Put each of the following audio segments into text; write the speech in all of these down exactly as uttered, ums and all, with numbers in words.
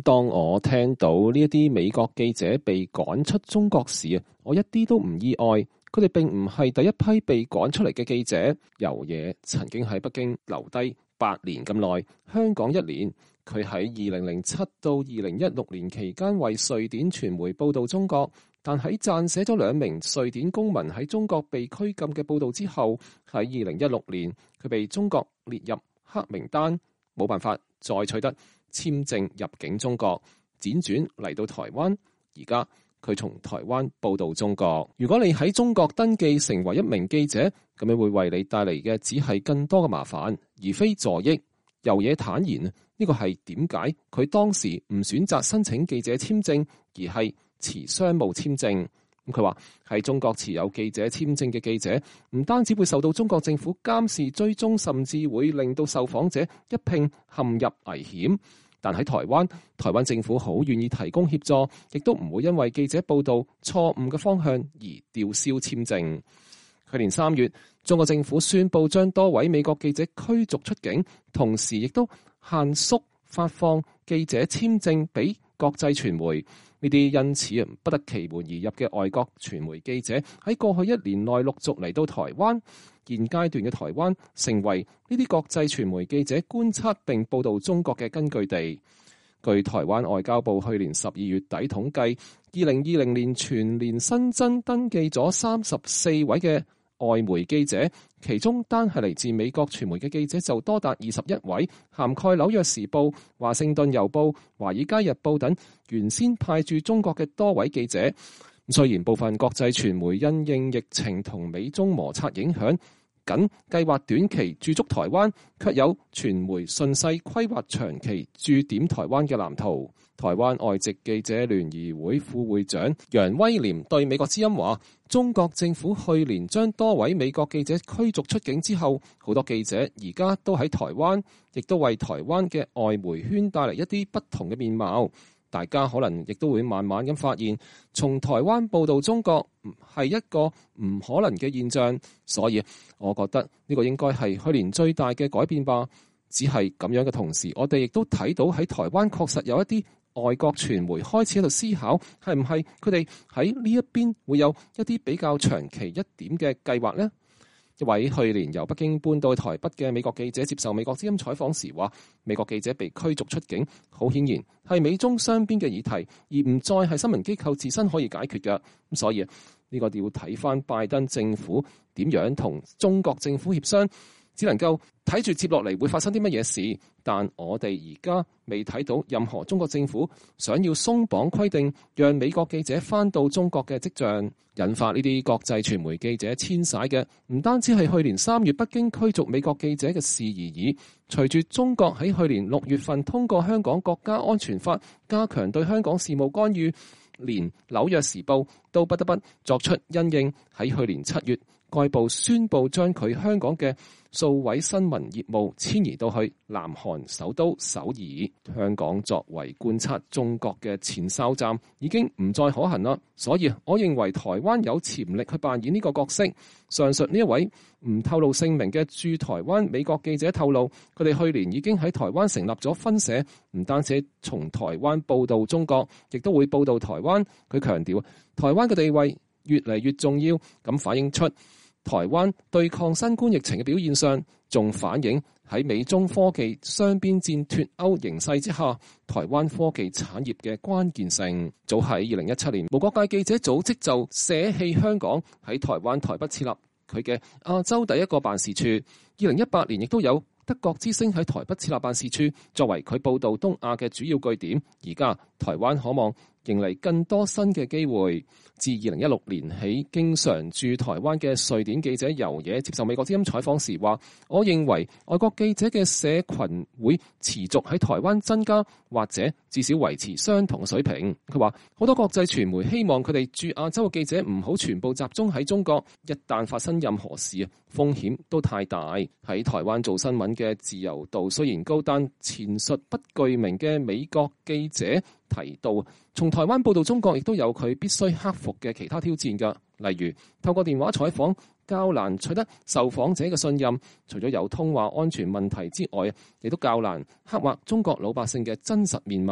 當我聽到呢一啲美國記者被趕出中國時，我一啲都唔意外。佢哋並唔係第一批被趕出嚟嘅記者。游野曾經喺北京留低八年咁耐，香港一年。佢喺二零零七到二零一六年期間為瑞典傳媒報道中國，但喺撰寫咗兩名瑞典公民喺中國被拘禁嘅報道之後，喺二零一六年佢被中國列入黑名單，冇辦法再取得簽證入境中國，輾轉嚟到台灣。而家佢從台灣報道中國。如果你喺中國登記成為一名記者，咁樣會為你帶嚟嘅只係更多嘅麻煩，而非助益。游野坦言，呢個係點解佢當時唔選擇申請記者簽證，而係持商務簽證。咁佢話喺中國持有記者簽證嘅記者，唔單止會受到中國政府監視追蹤，甚至會令到受訪者一併陷入危險。但喺台灣，台灣政府好願意提供協助，亦都唔會因為記者報道錯誤嘅方向而吊銷簽證。去年三月，中國政府宣布將多位美國記者驅逐出境，同時亦都限縮發放記者簽證俾國際傳媒。呢啲因此不得其門而入嘅外國傳媒記者喺過去一年內陸續嚟到台灣。現階段嘅台灣成為呢啲國際傳媒記者觀察並報道中國嘅根據地。據台灣外交部去年十二月底統計，二零二零年全年新增登記咗三十四位嘅外媒記者，其中單係嚟自美國傳媒嘅記者就多達二十一位，涵蓋紐約時報、華盛頓郵報、華爾街日報等原先派駐中國嘅多位記者。雖然部分國際傳媒因應疫情同美中摩擦影響，僅計劃短期駐足台灣，卻有傳媒順勢規劃長期駐點台灣嘅藍圖。台灣外籍記者聯誼會副會長楊威廉對美國之音話，中國政府去年將多位美國記者驅逐出境之後，好多記者而家都喺台灣，亦都為台灣嘅外媒圈帶嚟一啲不同嘅面貌。大家可能亦都會慢慢咁發現，從台灣報道中國係一個唔可能嘅現象，所以我覺得呢個應該係去年最大嘅改變吧。只係咁樣嘅同時，我哋亦都睇到喺台灣確實有一啲外國傳媒開始喺度思考，係唔係佢哋喺呢一邊會有一啲比較長期一點嘅計劃呢？一位去年由北京搬到台北嘅美國記者接受美國之音採訪時話，美國記者被驅逐出境，好顯然係美中雙邊嘅議題，而唔再係新聞機構自身可以解決嘅。咁所以呢個要睇翻拜登政府點樣同中國政府協商，只能夠睇住接落嚟會發生啲乜嘢事。但我哋而家未睇到任何中國政府想要鬆綁規定，讓美國記者返到中國嘅跡象。引發呢啲國際傳媒記者遷徙嘅，唔單止係去年三月北京驅逐美國記者嘅事而已。隨住中國喺去年六月份通過香港國家安全法，加強對香港事務干預，連紐約時報都不得不作出因應。喺去年七月，該報宣布將佢香港嘅數位新聞業務遷移到去南韓首都首爾。香港作為觀察中國嘅前哨站已經唔再可行啦，所以我認為台灣有潛力去扮演呢個角色。上述呢一位唔透露姓名嘅駐台灣美國記者透露，佢哋去年已經喺台灣成立咗分社，唔單止從台灣報道中國，亦都會報道台灣。佢強調台灣嘅地位越嚟越重要，咁反映出台灣對抗新冠疫情嘅表現上，仲反映喺美中科技雙邊戰脫鉤形勢之下，台灣科技產業嘅關鍵性。早喺二零一七年，無國界記者組織就捨棄香港喺台灣台北設立佢嘅亞洲第一個辦事處。二零一八年亦都有德國之聲喺台北設立辦事處，作為佢報道東亞嘅主要據點。而家台灣可望迎嚟更多新嘅機會。自二零一六年起，經常駐台灣嘅瑞典記者游野接受美國之音採訪時話，我認為外國記者嘅社群會持續喺台灣增加，或者至少維持相同嘅水平。佢話好多國際傳媒希望佢哋駐亞洲嘅記者唔好全部集中喺中國，一旦發生任何事啊，風險都太大。喺台灣做新聞嘅自由度雖然高，但前述不具名嘅美國記者提到，從台灣報道中國亦都有佢必須克服嘅其他挑戰㗎，例如透過電話採訪較難取得受訪者嘅信任，除咗有通話安全問題之外，亦都較難刻畫中國老百姓嘅真實面貌。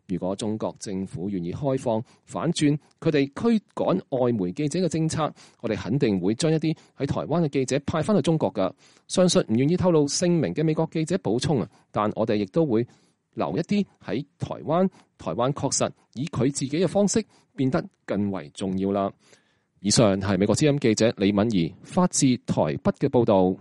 如果中國政府願意開放反轉佢哋驅趕外媒記者嘅政策，我哋肯定會將一啲喺台灣嘅記者派翻去中國㗎。上述唔願意透露姓名嘅美國記者補充啊，但我哋亦都會留一啲喺台灣。台灣確實以佢自己嘅方式變得更為重要啦。以上係美國之音記者李敏儀發自台北嘅報導。